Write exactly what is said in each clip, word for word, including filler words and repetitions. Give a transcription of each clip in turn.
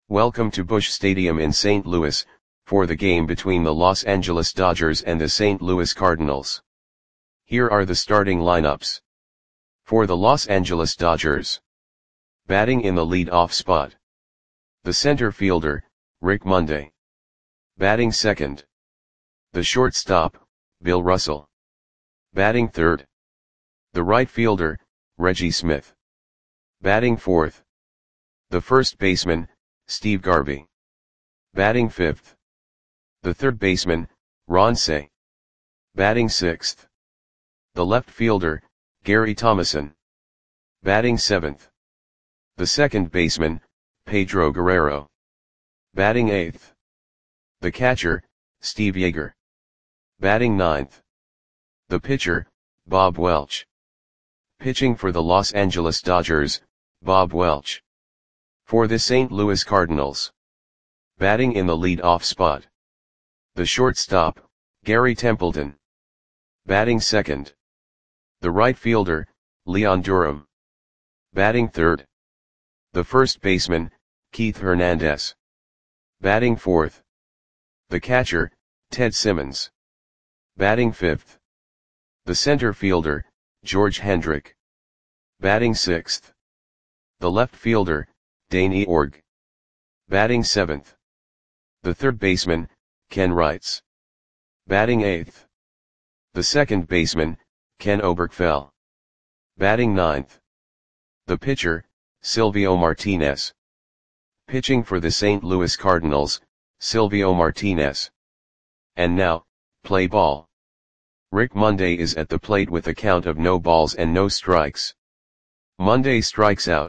Welcome to Busch Stadium in Saint Louis, for the game between the Los Angeles Dodgers and the Saint Louis Cardinals. Here are the starting lineups. For the Los Angeles Dodgers. Batting in the lead-off spot. The center fielder, Rick Monday. Batting second. The shortstop, Bill Russell. Batting third. The right fielder, Reggie Smith. Batting fourth. The first baseman, Steve Garvey. Batting fifth. The third baseman, Ron Cey. Batting sixth. The left fielder, Gary Thomasson. Batting seventh. The second baseman, Pedro Guerrero. Batting eighth. The catcher, Steve Yeager. Batting ninth. The pitcher, Bob Welch. Pitching for the Los Angeles Dodgers, Bob Welch. For the Saint Louis Cardinals. Batting in the lead-off spot. The shortstop, Gary Templeton. Batting second. The right fielder, Leon Durham. Batting third. The first baseman, Keith Hernandez. Batting fourth. The catcher, Ted Simmons. Batting fifth. The center fielder, George Hendrick. Batting sixth. The left fielder, Dane Eorg. Batting seventh. The third baseman, Ken Wrights. Batting eighth. The second baseman, Ken Oberkfell. Batting ninth. The pitcher, Silvio Martinez. Pitching for the Saint Louis Cardinals, Silvio Martinez. And now, play ball. Rick Monday is at the plate with a count of no balls and no strikes. Monday strikes out.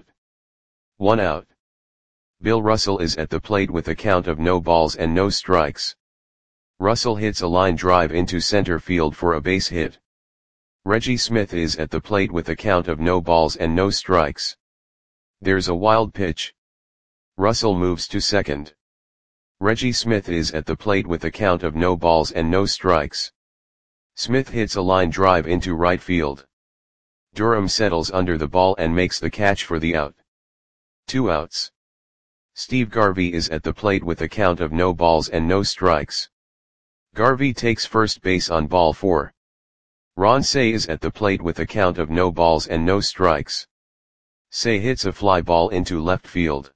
One out. Bill Russell is at the plate with a count of no balls and no strikes. Russell hits a line drive into center field for a base hit. Reggie Smith is at the plate with a count of no balls and no strikes. There's a wild pitch. Russell moves to second. Reggie Smith is at the plate with a count of no balls and no strikes. Smith hits a line drive into right field. Durham settles under the ball and makes the catch for the out. Two outs. Steve Garvey is at the plate with a count of no balls and no strikes. Garvey takes first base on ball four. Ron Cey is at the plate with a count of no balls and no strikes. Cey hits a fly ball into left field.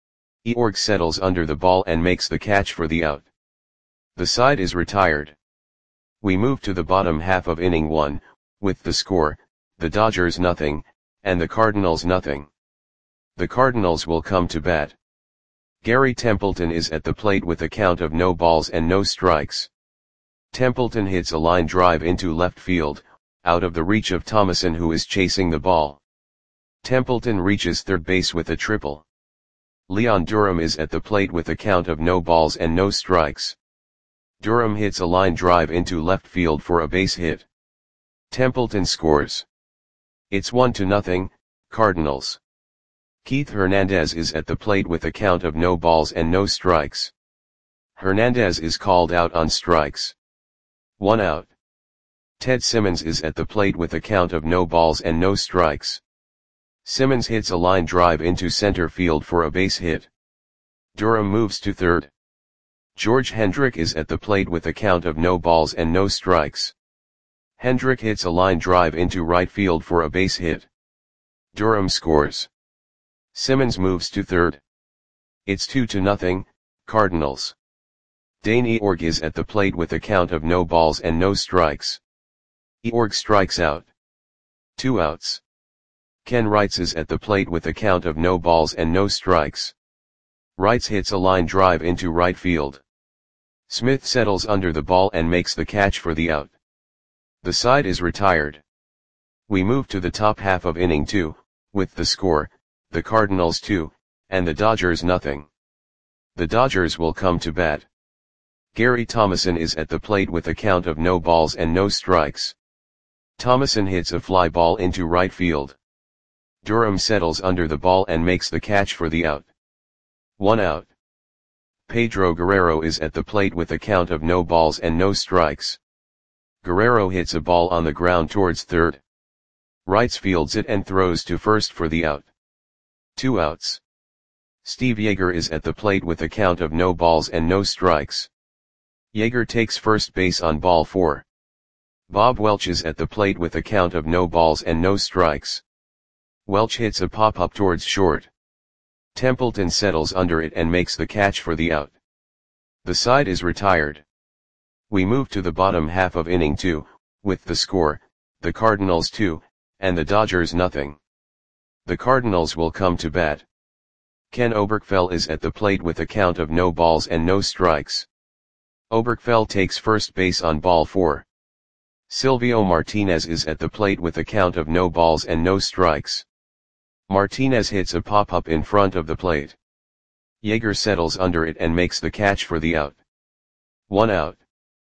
Eorg settles under the ball and makes the catch for the out. The side is retired. We move to the bottom half of inning one, with the score, the Dodgers nothing, and the Cardinals nothing. The Cardinals will come to bat. Gary Templeton is at the plate with a count of no balls and no strikes. Templeton hits a line drive into left field, out of the reach of Thomasson, who is chasing the ball. Templeton reaches third base with a triple. Leon Durham is at the plate with a count of no balls and no strikes. Durham hits a line drive into left field for a base hit. Templeton scores. It's one to nothing, Cardinals. Keith Hernandez is at the plate with a count of no balls and no strikes. Hernandez is called out on strikes. One out. Ted Simmons is at the plate with a count of no balls and no strikes. Simmons hits a line drive into center field for a base hit. Durham moves to third. George Hendrick is at the plate with a count of no balls and no strikes. Hendrick hits a line drive into right field for a base hit. Durham scores. Simmons moves to third. It's two to nothing, Cardinals. Dane Eorg is at the plate with a count of no balls and no strikes. Eorg strikes out. Two outs. Ken Wrights is at the plate with a count of no balls and no strikes. Wrights hits a line drive into right field. Smith settles under the ball and makes the catch for the out. The side is retired. We move to the top half of inning two, with the score, the Cardinals two, and the Dodgers nothing. The Dodgers will come to bat. Gary Thomasson is at the plate with a count of no balls and no strikes. Thomasson hits a fly ball into right field. Durham settles under the ball and makes the catch for the out. One out. Pedro Guerrero is at the plate with a count of no balls and no strikes. Guerrero hits a ball on the ground towards third. Wrights fields it and throws to first for the out. Two outs. Steve Yeager is at the plate with a count of no balls and no strikes. Yeager takes first base on ball four. Bob Welch is at the plate with a count of no balls and no strikes. Welch hits a pop-up towards short. Templeton settles under it and makes the catch for the out. The side is retired. We move to the bottom half of inning two, with the score, the Cardinals two, and the Dodgers nothing. The Cardinals will come to bat. Ken Oberkfell is at the plate with a count of no balls and no strikes. Oberkfell takes first base on ball four. Silvio Martinez is at the plate with a count of no balls and no strikes. Martinez hits a pop-up in front of the plate. Yeager settles under it and makes the catch for the out. One out.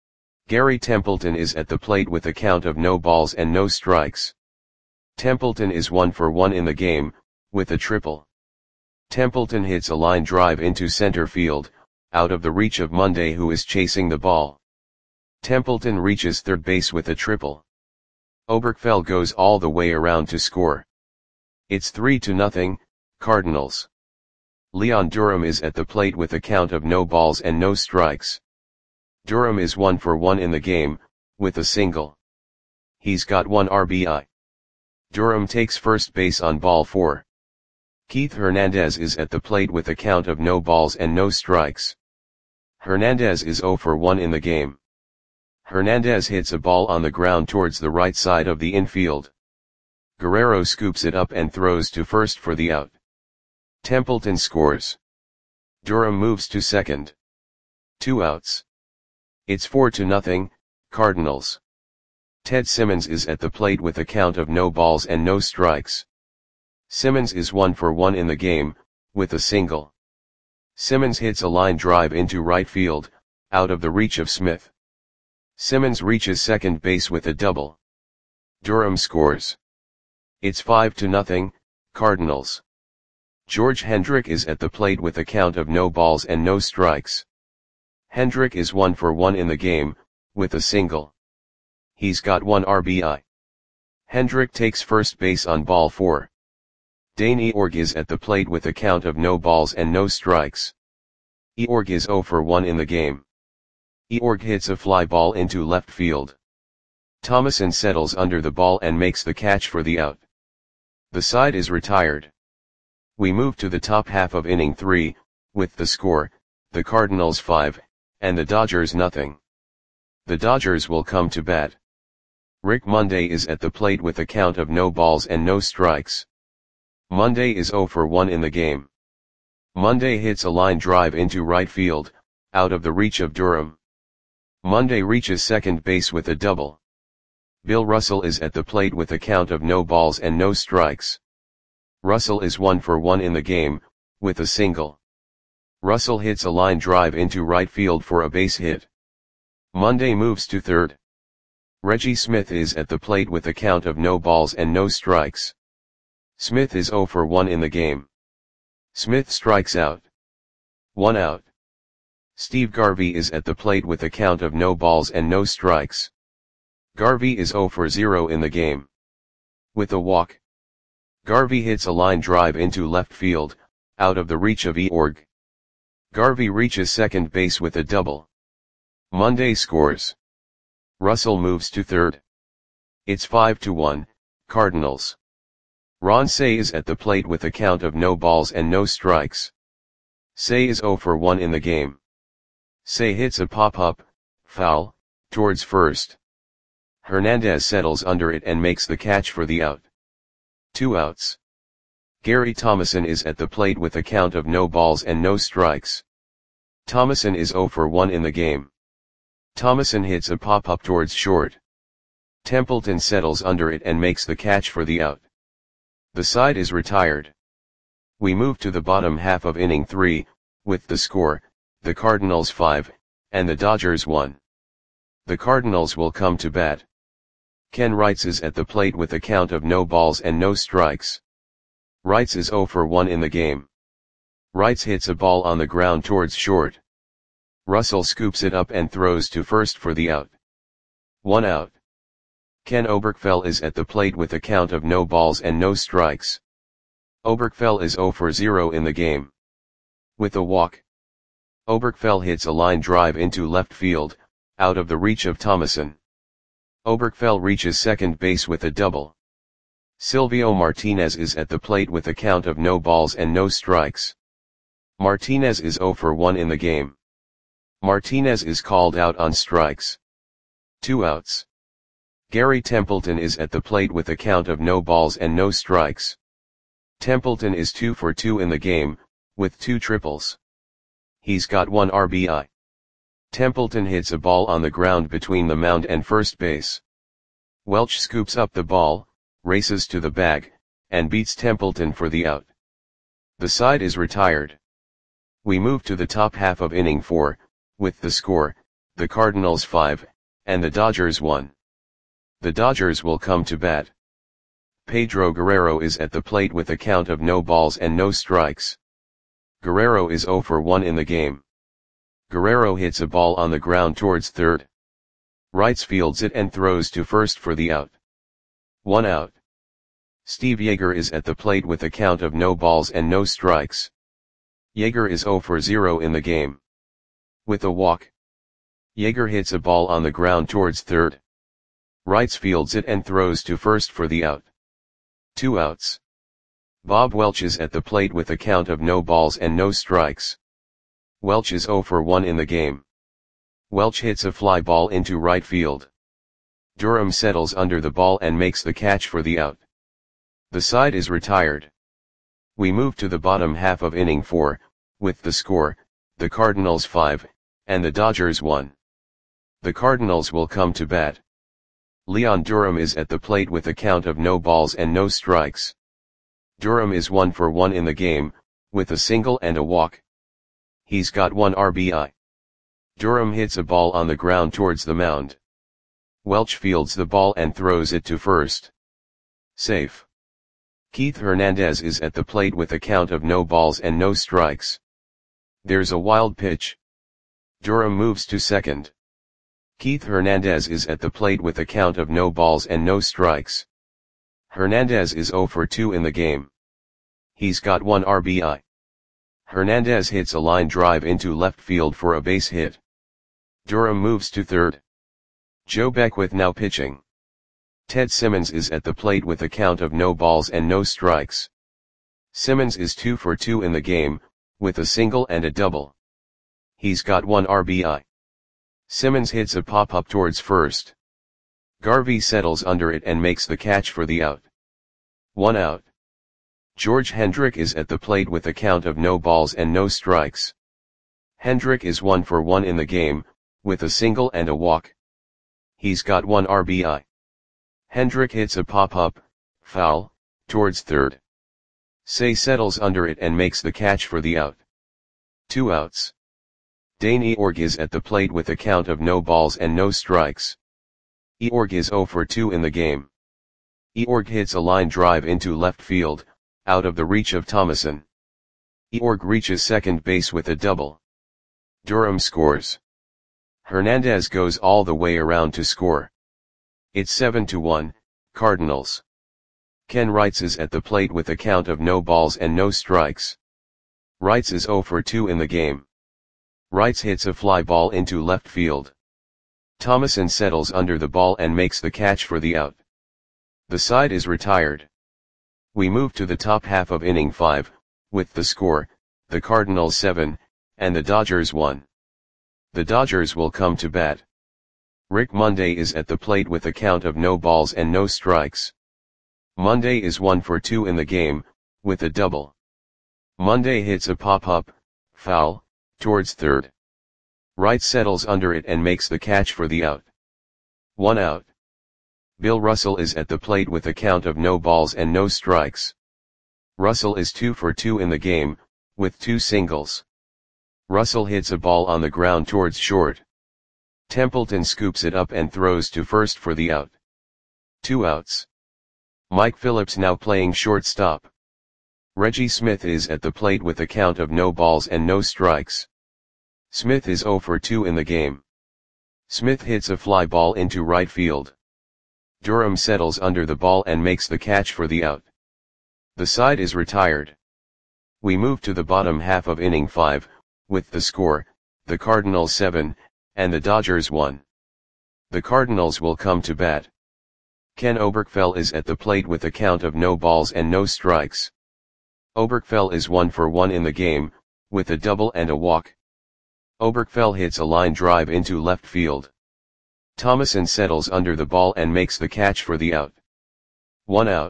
Gary Templeton is at the plate with a count of no balls and no strikes. Templeton is one for one in the game, with a triple. Templeton hits a line drive into center field, out of the reach of Monday, who is chasing the ball. Templeton reaches third base with a triple. Oberkfell goes all the way around to score. It's three to nothing, Cardinals. Leon Durham is at the plate with a count of no balls and no strikes. Durham is one for one in the game, with a single. He's got one R B I. Durham takes first base on ball four. Keith Hernandez is at the plate with a count of no balls and no strikes. Hernandez is zero for one in the game. Hernandez hits a ball on the ground towards the right side of the infield. Guerrero scoops it up and throws to first for the out. Templeton scores. Durham moves to second. Two outs. It's four to nothing, Cardinals. Ted Simmons is at the plate with a count of no balls and no strikes. Simmons is one for one in the game, with a single. Simmons hits a line drive into right field, out of the reach of Smith. Simmons reaches second base with a double. Durham scores. It's five to nothing, Cardinals. George Hendrick is at the plate with a count of no balls and no strikes. Hendrick is one for one in the game, with a single. He's got one R B I. Hendrick takes first base on ball four. Dane Eorg is at the plate with a count of no balls and no strikes. Eorg is zero for one in the game. Eorg hits a fly ball into left field. Thomason settles under the ball and makes the catch for the out. The side is retired. We move to the top half of inning three, with the score, the Cardinals five, and the Dodgers nothing. The Dodgers will come to bat. Rick Monday is at the plate with a count of no balls and no strikes. Monday is zero for one in the game. Monday hits a line drive into right field, out of the reach of Durham. Monday reaches second base with a double. Bill Russell is at the plate with a count of no balls and no strikes. Russell is one for one in the game, with a single. Russell hits a line drive into right field for a base hit. Monday moves to third. Reggie Smith is at the plate with a count of no balls and no strikes. Smith is zero for one in the game. Smith strikes out. One out. Steve Garvey is at the plate with a count of no balls and no strikes. Garvey is zero for zero in the game. With a walk. Garvey hits a line drive into left field, out of the reach of Eorg. Garvey reaches second base with a double. Monday scores. Russell moves to third. It's five to one, Cardinals. Ron Cey is at the plate with a count of no balls and no strikes. Cey is zero for one in the game. Cey hits a pop-up, foul, towards first. Hernandez settles under it and makes the catch for the out. Two outs. Gary Thomason is at the plate with a count of no balls and no strikes. Thomason is zero for one in the game. Thomason hits a pop-up towards short. Templeton settles under it and makes the catch for the out. The side is retired. We move to the bottom half of inning three, with the score, the Cardinals five, and the Dodgers one. The Cardinals will come to bat. Ken Wrights is at the plate with a count of no balls and no strikes. Wrights is zero for one in the game. Wrights hits a ball on the ground towards short. Russell scoops it up and throws to first for the out. One out. Ken Oberkfell is at the plate with a count of no balls and no strikes. Oberkfell is zero for zero in the game. With a walk, Oberkfell hits a line drive into left field, out of the reach of Thomason. Oberkfell reaches second base with a double. Silvio Martinez is at the plate with a count of no balls and no strikes. Martinez is zero for one in the game. Martinez is called out on strikes. Two outs. Gary Templeton is at the plate with a count of no balls and no strikes. Templeton is two for two in the game, with two triples. He's got one R B I. Templeton hits a ball on the ground between the mound and first base. Welch scoops up the ball, races to the bag, and beats Templeton for the out. The side is retired. We move to the top half of inning four, with the score, the Cardinals five, and the Dodgers one. The Dodgers will come to bat. Pedro Guerrero is at the plate with a count of no balls and no strikes. Guerrero is zero for one in the game. Guerrero hits a ball on the ground towards third. Wrights fields it and throws to first for the out. One out. Steve Yeager is at the plate with a count of no balls and no strikes. Yeager is zero for zero in the game. With a walk, Yeager hits a ball on the ground towards third. Wrights fields it and throws to first for the out. Two outs. Bob Welch is at the plate with a count of no balls and no strikes. Welch is zero for one in the game. Welch hits a fly ball into right field. Durham settles under the ball and makes the catch for the out. The side is retired. We move to the bottom half of inning four, with the score, the Cardinals five, and the Dodgers one. The Cardinals will come to bat. Leon Durham is at the plate with a count of no balls and no strikes. Durham is one for one in the game, with a single and a walk. He's got one R B I. Durham hits a ball on the ground towards the mound. Welch fields the ball and throws it to first. Safe. Keith Hernandez is at the plate with a count of no balls and no strikes. There's a wild pitch. Durham moves to second. Keith Hernandez is at the plate with a count of no balls and no strikes. Hernandez is zero for two in the game. He's got one R B I. Hernandez hits a line drive into left field for a base hit. Durham moves to third. Joe Beckwith now pitching. Ted Simmons is at the plate with a count of no balls and no strikes. Simmons is two for two in the game, with a single and a double. He's got one R B I. Simmons hits a pop-up towards first. Garvey settles under it and makes the catch for the out. One out. George Hendrick is at the plate with a count of no balls and no strikes. Hendrick is one for one in the game, with a single and a walk. He's got one R B I. Hendrick hits a pop-up, foul, towards third. Say settles under it and makes the catch for the out. Two outs. Dane Eorg is at the plate with a count of no balls and no strikes. Eorg is zero for two in the game. Eorg hits a line drive into left field, out of the reach of Thomason. Eorg reaches second base with a double. Durham scores. Hernandez goes all the way around to score. It's seven to one, Cardinals. Ken Wrights is at the plate with a count of no balls and no strikes. Wrights is zero for two in the game. Wrights hits a fly ball into left field. Thomason settles under the ball and makes the catch for the out. The side is retired. We move to the top half of inning five, with the score, the Cardinals seven, and the Dodgers one. The Dodgers will come to bat. Rick Monday is at the plate with a count of no balls and no strikes. Monday is one for two in the game, with a double. Monday hits a pop-up, foul, towards third. Wright settles under it and makes the catch for the out. One out. Bill Russell is at the plate with a count of no balls and no strikes. Russell is two for two in the game, with two singles. Russell hits a ball on the ground towards short. Templeton scoops it up and throws to first for the out. Two outs. Mike Phillips now playing shortstop. Reggie Smith is at the plate with a count of no balls and no strikes. Smith is zero for two in the game. Smith hits a fly ball into right field. Durham settles under the ball and makes the catch for the out. The side is retired. We move to the bottom half of inning five, with the score, the Cardinals seven, and the Dodgers one. The Cardinals will come to bat. Ken Oberkfell is at the plate with a count of no balls and no strikes. Oberkfell is one for one in the game, with a double and a walk. Oberkfell hits a line drive into left field. Thomason settles under the ball and makes the catch for the out. One out.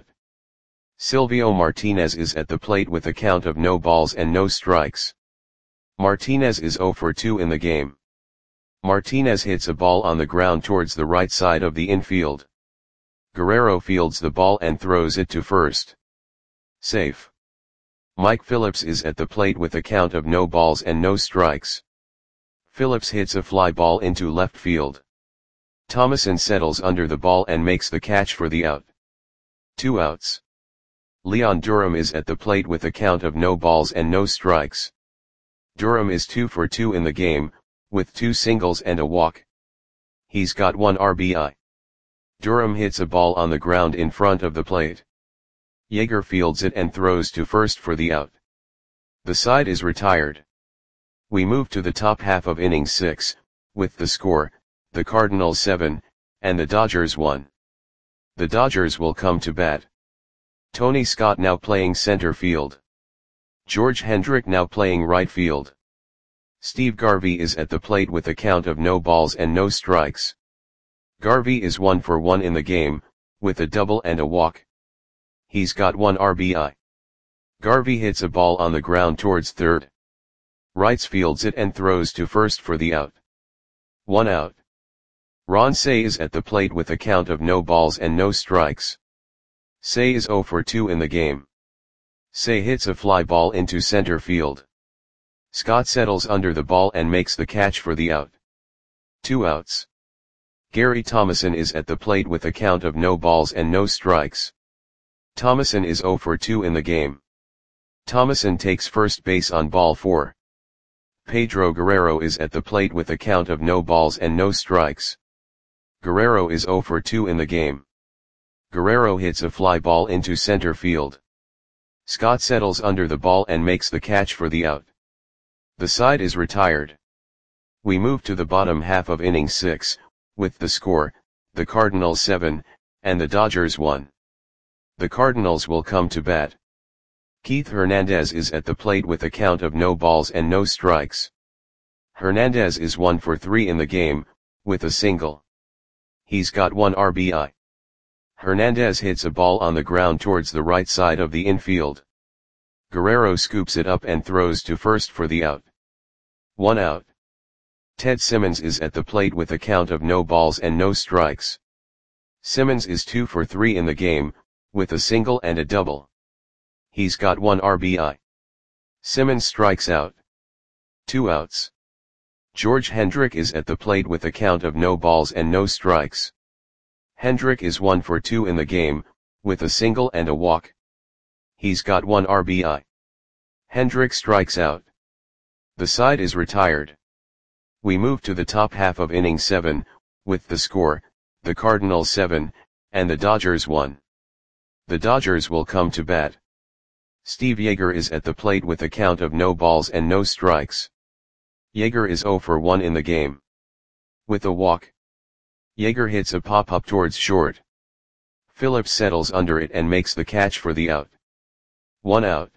Silvio Martinez is at the plate with a count of no balls and no strikes. Martinez is zero for two in the game. Martinez hits a ball on the ground towards the right side of the infield. Guerrero fields the ball and throws it to first. Safe. Mike Phillips is at the plate with a count of no balls and no strikes. Phillips hits a fly ball into left field. Thomason settles under the ball and makes the catch for the out. Two outs. Leon Durham is at the plate with a count of no balls and no strikes. Durham is two for two in the game, with two singles and a walk. He's got one R B I. Durham hits a ball on the ground in front of the plate. Yeager fields it and throws to first for the out. The side is retired. We move to the top half of inning six, with the score, the Cardinals seven, and the Dodgers one. The Dodgers will come to bat. Tony Scott now playing center field. George Hendrick now playing right field. Steve Garvey is at the plate with a count of no balls and no strikes. Garvey is one for one in the game, with a double and a walk. He's got one R B I. Garvey hits a ball on the ground towards third. Wrights fields it and throws to first for the out. One out. Ron Cey is at the plate with a count of no balls and no strikes. Cey is zero for two in the game. Cey hits a fly ball into center field. Scott settles under the ball and makes the catch for the out. Two outs. Gary Thomason is at the plate with a count of no balls and no strikes. Thomason is zero for two in the game. Thomason takes first base on ball four. Pedro Guerrero is at the plate with a count of no balls and no strikes. Guerrero is zero for two in the game. Guerrero hits a fly ball into center field. Scott settles under the ball and makes the catch for the out. The side is retired. We move to the bottom half of inning six, with the score, the Cardinals seven, and the Dodgers one. The Cardinals will come to bat. Keith Hernandez is at the plate with a count of no balls and no strikes. Hernandez is one for three in the game, with a single. He's got one R B I. Hernandez hits a ball on the ground towards the right side of the infield. Guerrero scoops it up and throws to first for the out. One out. Ted Simmons is at the plate with a count of no balls and no strikes. Simmons is two for three in the game, with a single and a double. He's got one R B I. Simmons strikes out. Two outs. George Hendrick is at the plate with a count of no balls and no strikes. Hendrick is one for two in the game, with a single and a walk. He's got one R B I. Hendrick strikes out. The side is retired. We move to the top half of inning seven, with the score, the Cardinals seven, and the Dodgers one. The Dodgers will come to bat. Steve Yeager is at the plate with a count of no balls and no strikes. Yeager is zero for one in the game. With a walk. Yeager hits a pop-up towards short. Phillips settles under it and makes the catch for the out. One out.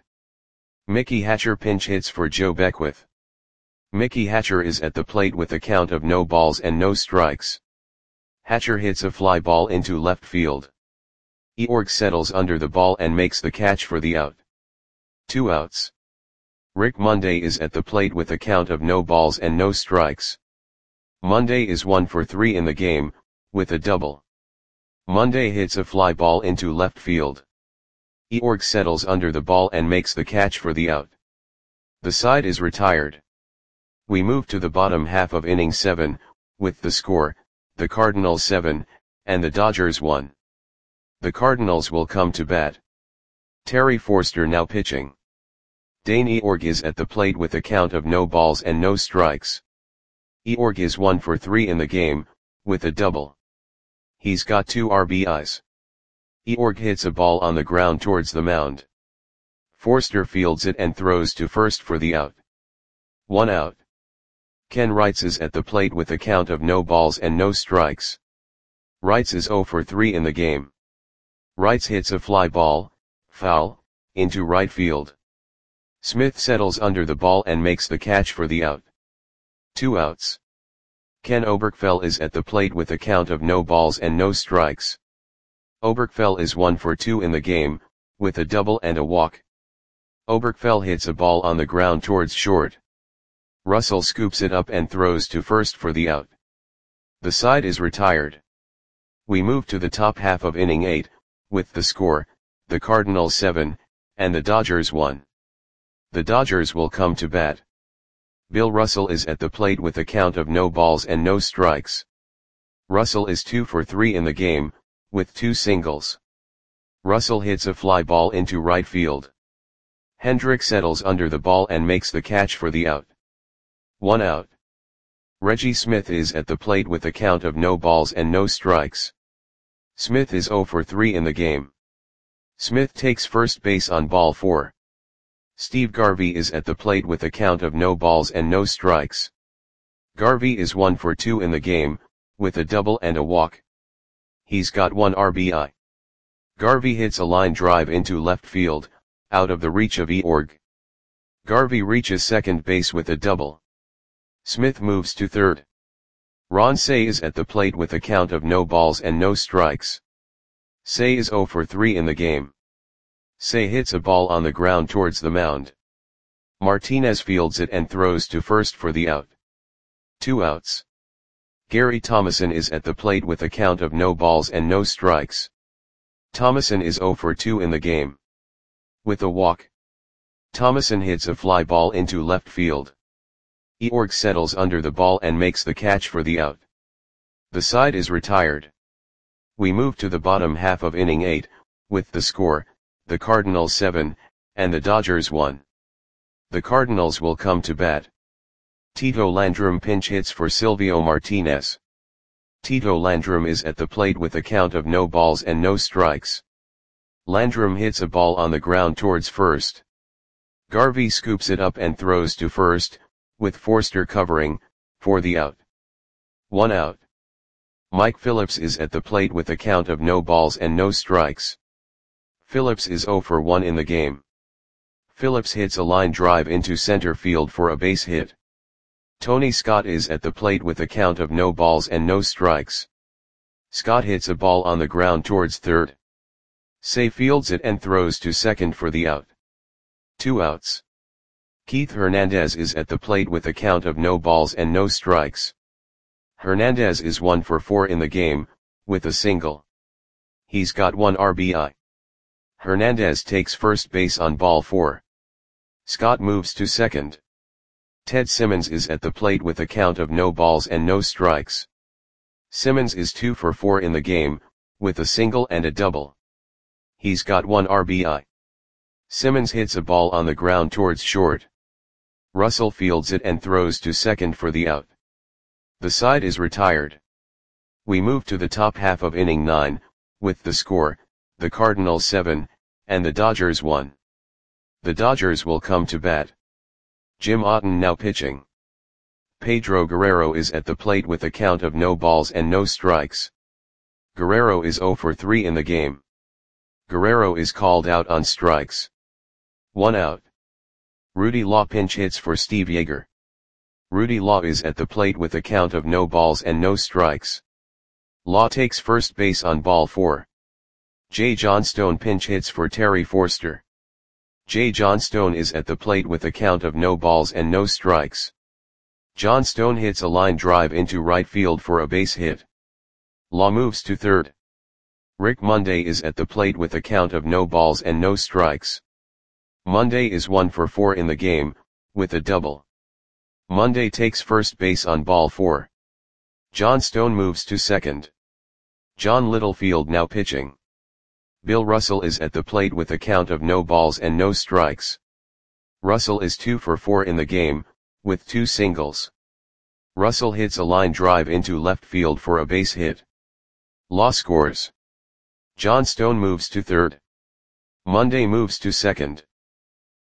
Mickey Hatcher pinch hits for Joe Beckwith. Mickey Hatcher is at the plate with a count of no balls and no strikes. Hatcher hits a fly ball into left field. Eorg settles under the ball and makes the catch for the out. Two outs. Rick Monday is at the plate with a count of no balls and no strikes. Monday is one for three in the game, with a double. Monday hits a fly ball into left field. Eorg settles under the ball and makes the catch for the out. The side is retired. We move to the bottom half of inning seven, with the score, the Cardinals seven, and the Dodgers one. The Cardinals will come to bat. Terry Forster now pitching. Dane Eorg is at the plate with a count of no balls and no strikes. Eorg is one for three in the game, with a double. He's got two R B Is. Eorg hits a ball on the ground towards the mound. Forster fields it and throws to first for the out. One out. Ken Wrights is at the plate with a count of no balls and no strikes. Wrights is oh for three in the game. Wrights hits a fly ball, foul, into right field. Smith settles under the ball and makes the catch for the out. Two outs. Ken Oberkfell is at the plate with a count of no balls and no strikes. Oberkfell is one for two in the game, with a double and a walk. Oberkfell hits a ball on the ground towards short. Russell scoops it up and throws to first for the out. The side is retired. We move to the top half of inning eight, with the score, the Cardinals seven, and the Dodgers one. The Dodgers will come to bat. Bill Russell is at the plate with a count of no balls and no strikes. Russell is two for three in the game, with two singles. Russell hits a fly ball into right field. Hendrick settles under the ball and makes the catch for the out. One out. Reggie Smith is at the plate with a count of no balls and no strikes. Smith is oh for three in the game. Smith takes first base on ball four. Steve Garvey is at the plate with a count of no balls and no strikes. Garvey is one for two in the game, with a double and a walk. He's got one R B I. Garvey hits a line drive into left field, out of the reach of Eorg. Garvey reaches second base with a double. Smith moves to third. Ron Cey is at the plate with a count of no balls and no strikes. Cey is oh for three in the game. Cey hits a ball on the ground towards the mound. Martinez fields it and throws to first for the out. Two outs. Gary Thomason is at the plate with a count of no balls and no strikes. Thomason is oh for two in the game. With a walk. Thomason hits a fly ball into left field. Eorg settles under the ball and makes the catch for the out. The side is retired. We move to the bottom half of inning eight, with the score, the Cardinals seven, and the Dodgers one. The Cardinals will come to bat. Tito Landrum pinch hits for Silvio Martinez. Tito Landrum is at the plate with a count of no balls and no strikes. Landrum hits a ball on the ground towards first. Garvey scoops it up and throws to first, with Forster covering, for the out. One out. Mike Phillips is at the plate with a count of no balls and no strikes. Phillips is oh for one in the game. Phillips hits a line drive into center field for a base hit. Tony Scott is at the plate with a count of no balls and no strikes. Scott hits a ball on the ground towards third. Cey fields it and throws to second for the out. Two outs. Keith Hernandez is at the plate with a count of no balls and no strikes. Hernandez is one for four in the game, with a single. He's got one R B I. Hernandez takes first base on ball four. Scott moves to second. Ted Simmons is at the plate with a count of no balls and no strikes. Simmons is two for four in the game, with a single and a double. He's got one R B I. Simmons hits a ball on the ground towards short. Russell fields it and throws to second for the out. The side is retired. We move to the top half of inning nine, with the score, the Cardinals seven, and the Dodgers one. The Dodgers will come to bat. Jim Otten now pitching. Pedro Guerrero is at the plate with a count of no balls and no strikes. Guerrero is oh for three in the game. Guerrero is called out on strikes. One out. Rudy Law pinch hits for Steve Yeager. Rudy Law is at the plate with a count of no balls and no strikes. Law takes first base on ball four. Jay Johnstone pinch hits for Terry Forster. Jay Johnstone is at the plate with a count of no balls and no strikes. Johnstone hits a line drive into right field for a base hit. Law moves to third. Rick Monday is at the plate with a count of no balls and no strikes. Monday is one for four in the game, with a double. Monday takes first base on ball four. Johnstone moves to second. John Littlefield now pitching. Bill Russell is at the plate with a count of no balls and no strikes. Russell is two for four in the game, with two singles. Russell hits a line drive into left field for a base hit. Law scores. Johnstone moves to third. Monday moves to second.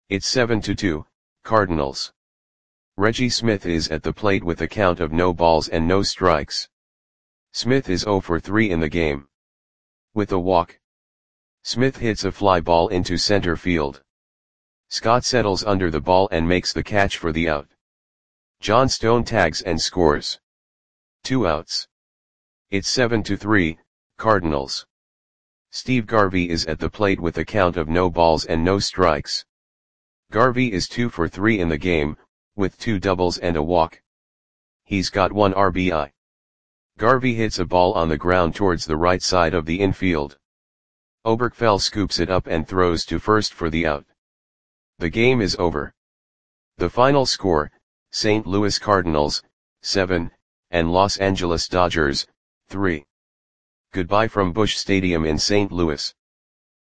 It's seven to two, Cardinals. Reggie Smith is at the plate with a count of no balls and no strikes. Smith is zero for three in the game. With a walk, Smith hits a fly ball into center field. Scott settles under the ball and makes the catch for the out. John Stone tags and scores. Two outs. It's seven to three, Cardinals. Steve Garvey is at the plate with a count of no balls and no strikes. Garvey is two for three in the game, with two doubles and a walk. He's got one R B I. Garvey hits a ball on the ground towards the right side of the infield. Oberkfell scoops it up and throws to first for the out. The game is over. The final score, Saint Louis Cardinals, seven, and Los Angeles Dodgers, three. Goodbye from Busch Stadium in Saint Louis.